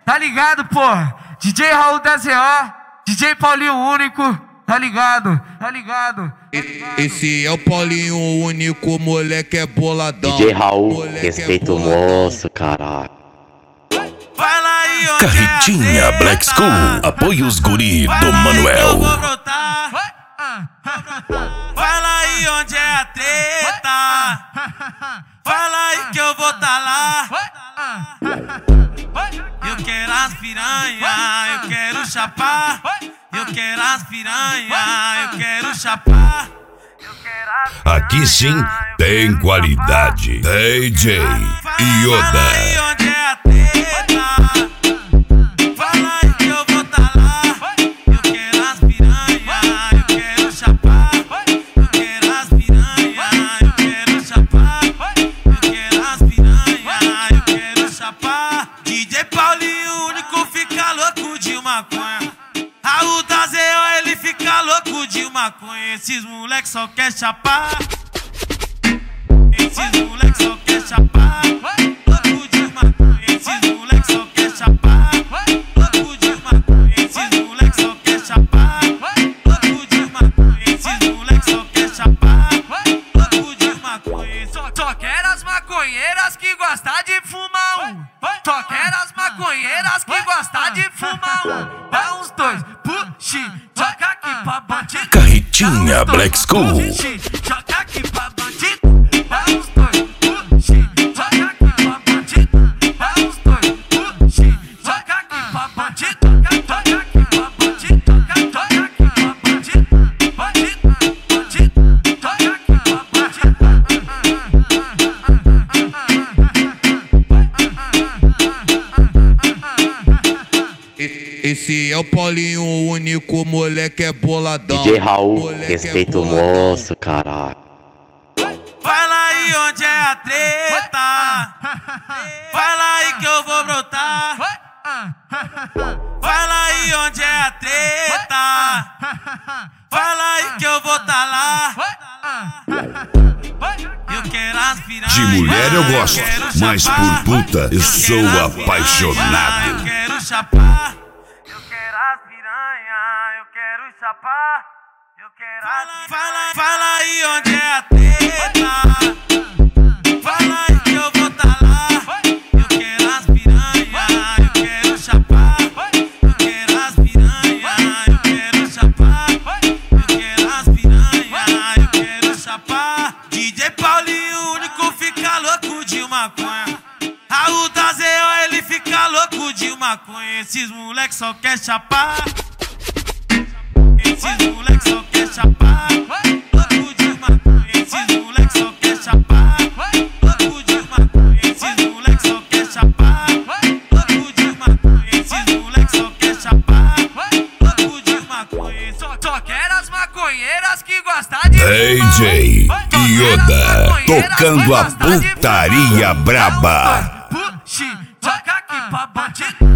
Tá ligado, pô? DJ Raul da ZO, DJ Paulinho Único, tá ligado? Tá ligado? Esse é o Paulinho Único, moleque é boladão. DJ Raul, respeita o moço, caralho. Carretinha Black School, apoia os guri do Manuel. Fala aí onde é a treta. Fala aí que eu vou tá lá. Eu quero as piranha, eu quero chapar. Eu quero as piranha, eu quero chapar. Aqui sim tem qualidade. DJ Yoda. Fala aí onde é a treta. Fala aí que eu vou tá lá. Eu quero as piranha, eu quero chapar. Eu quero as piranha, eu quero chapar. Eu quero as piranha, eu quero chapar. DJ Paulinho Único fica louco de maconha. Raul da ZO, ele fica louco de maconha. Esses moleques só quer chapar. Esses moleques só quer chapar. Louco de maconha. Esses moleques só quer chapar. Louco de maconha. Esses moleques só quer chapar. Louco de maconha. Esses moleques só quer chapar. Louco de maconha. Só quero as maconheiras que gostam de fumar um. Só quero as maconheiras que gostam de fumar um. Dá uns dois, puxe, joga aqui pra bandido. Carretinha Black School. Joga aqui pra bandido. Dá uns dois, puxe, joga aqui pra bandido. Dá uns dois, puxe, joga aqui pra bandido. Joga aqui pra bandido. Joga aqui pra bandido. Bandido, bandido, joga aqui pra bandido. Esse é o Paulinho Único, moleque é boladão. DJ Raul, respeita o moço, caralho. Fala aí onde é a treta. Fala aí que eu vou brotar. Fala aí onde é a treta. Fala aí que eu vou tá lá. Eu quero as piranha. De mulher eu gosto, quero mas chapar. por puta eu quero sou as piranha, apaixonado. Eu quero chapar. Eu quero as piranha, eu quero chapar. Eu quero fala aí onde é a treta. Fala aí que eu vou tá lá. Eu quero as piranha, eu quero chapar. Eu quero as piranha, eu quero chapar. Eu quero as piranha, eu quero chapar. DJ Paulinho Único fica louco de maconha. Raul da ZO, ele fica louco de maconha. Esses moleques só quer chapar. Esses moleques só quer chapar. Louco de maconha. Esses moleques só quer chapar. Louco de maconha. Esses moleques só quer chapar. Louco de maconha. Esses moleques só quer chapar. Louco de maconha. Só quero as maconheiras que gostam de DJ fumar um. Yoda, tocando a putaria braba. Puxe, joga aqui pra bandido.